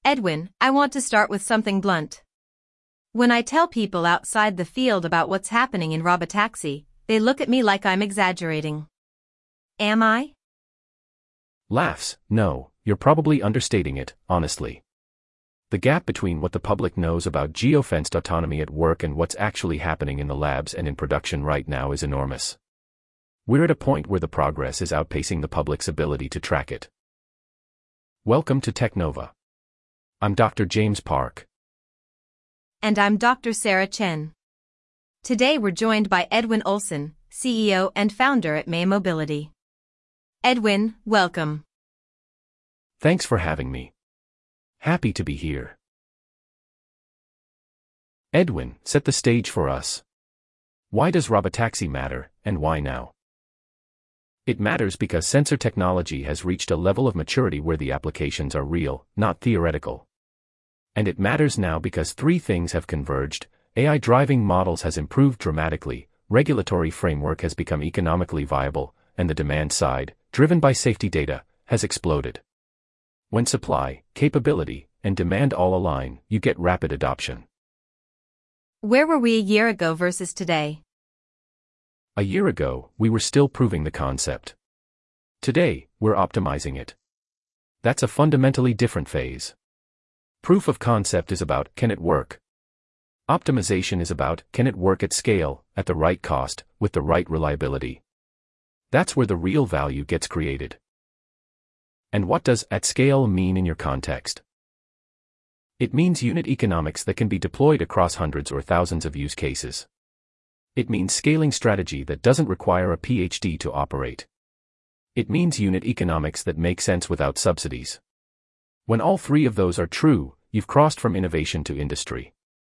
Edwin, I want to start with something blunt. When I tell people outside the field about what's happening in Robotaxi, they look at me like I'm exaggerating. Am I? Laughs. No, you're probably understating it, honestly. The gap between what the public knows about geofenced autonomy at work and what's actually happening in the labs and in production right now is enormous. We're at a point where the progress is outpacing the public's ability to track it. Welcome to Technova. I'm Dr. James Park. And I'm Dr. Sarah Chen. Today we're joined by Edwin Olson, CEO and founder at May Mobility. Edwin, welcome. Thanks for having me. Happy to be here. Edwin, set the stage for us. Why does Robotaxi matter, and why now? It matters because sensor technology has reached a level of maturity where the applications are real, not theoretical. And it matters now because three things have converged: AI driving models has improved dramatically, regulatory framework has become economically viable, and the demand side, driven by safety data, has exploded. When supply, capability, and demand all align, you get rapid adoption. Where were we a year ago versus today? A year ago, we were still proving the concept. Today, we're optimizing it. That's a fundamentally different phase. Proof of concept is about, can it work? Optimization is about, can it work at scale, at the right cost, with the right reliability? That's where the real value gets created. And what does at scale mean in your context? It means unit economics that can be deployed across hundreds or thousands of use cases. It means scaling strategy that doesn't require a PhD to operate. It means unit economics that make sense without subsidies. When all three of those are true, you've crossed from innovation to industry.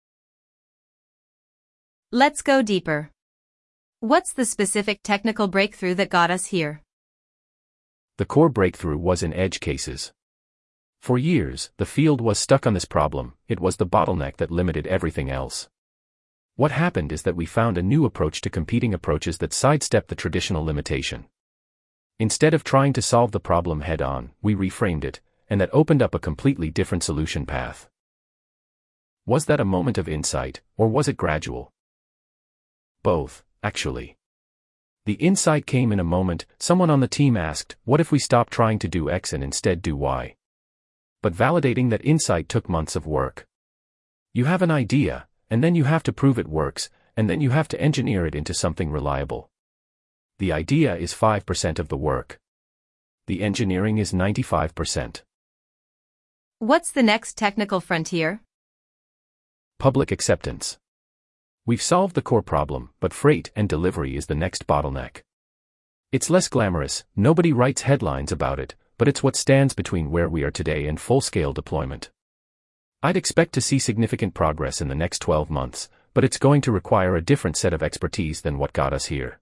Let's go deeper. What's the specific technical breakthrough that got us here? The core breakthrough was in edge cases. For years, the field was stuck on this problem. It was the bottleneck that limited everything else. What happened is that we found a new approach to competing approaches that sidestepped the traditional limitation. Instead of trying to solve the problem head-on, we reframed it, and that opened up a completely different solution path. Was that a moment of insight, or was it gradual? Both, actually. The insight came in a moment. Someone on the team asked, what if we stop trying to do X and instead do Y? But validating that insight took months of work. You have an idea, and then you have to prove it works, and then you have to engineer it into something reliable. The idea is 5% of the work. The engineering is 95%. What's the next technical frontier? Public acceptance. We've solved the core problem, but freight and delivery is the next bottleneck. It's less glamorous, nobody writes headlines about it, but it's what stands between where we are today and full-scale deployment. I'd expect to see significant progress in the next 12 months, but it's going to require a different set of expertise than what got us here.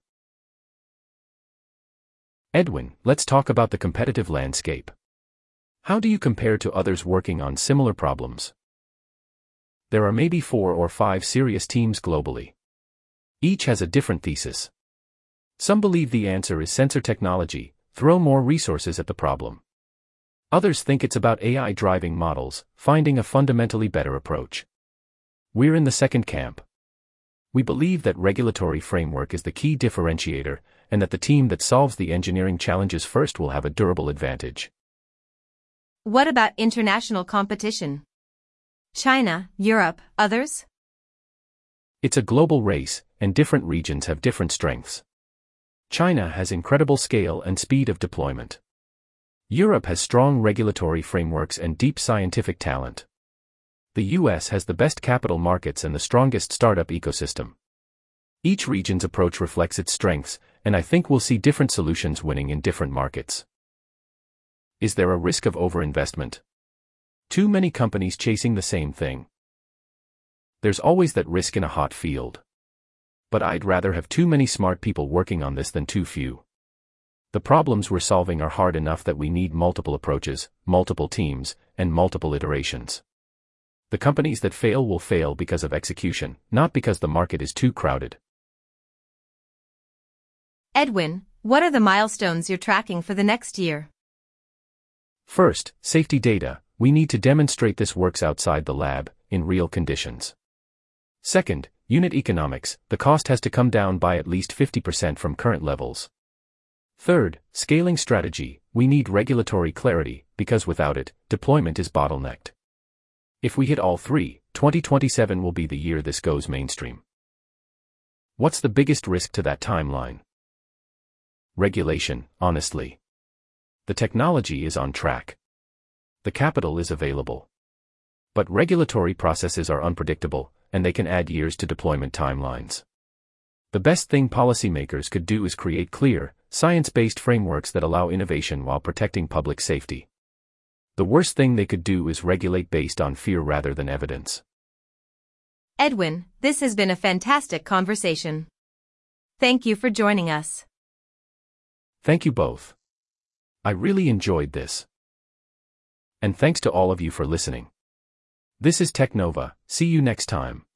Edwin, let's talk about the competitive landscape. How do you compare to others working on similar problems? There are maybe 4 or 5 serious teams globally. Each has a different thesis. Some believe the answer is sensor technology, throw more resources at the problem. Others think it's about AI driving models, finding a fundamentally better approach. We're in the second camp. We believe that regulatory framework is the key differentiator, and that the team that solves the engineering challenges first will have a durable advantage. What about international competition? China, Europe, others? It's a global race, and different regions have different strengths. China has incredible scale and speed of deployment. Europe has strong regulatory frameworks and deep scientific talent. The US has the best capital markets and the strongest startup ecosystem. Each region's approach reflects its strengths, and I think we'll see different solutions winning in different markets. Is there a risk of overinvestment? Too many companies chasing the same thing. There's always that risk in a hot field. But I'd rather have too many smart people working on this than too few. The problems we're solving are hard enough that we need multiple approaches, multiple teams, and multiple iterations. The companies that fail will fail because of execution, not because the market is too crowded. Edwin, what are the milestones you're tracking for the next year? First, safety data. we need to demonstrate this works outside the lab, in real conditions. Second, unit economics, the cost has to come down by at least 50% from current levels. Third, scaling strategy, we need regulatory clarity, because without it, deployment is bottlenecked. If we hit all three, 2027 will be the year this goes mainstream. What's the biggest risk to that timeline? Regulation, honestly. The technology is on track. The capital is available. But regulatory processes are unpredictable, and they can add years to deployment timelines. The best thing policymakers could do is create clear, science-based frameworks that allow innovation while protecting public safety. The worst thing they could do is regulate based on fear rather than evidence. Edwin, this has been a fantastic conversation. Thank you for joining us. Thank you both. I really enjoyed this. And thanks to all of you for listening. This is Technova. See you next time.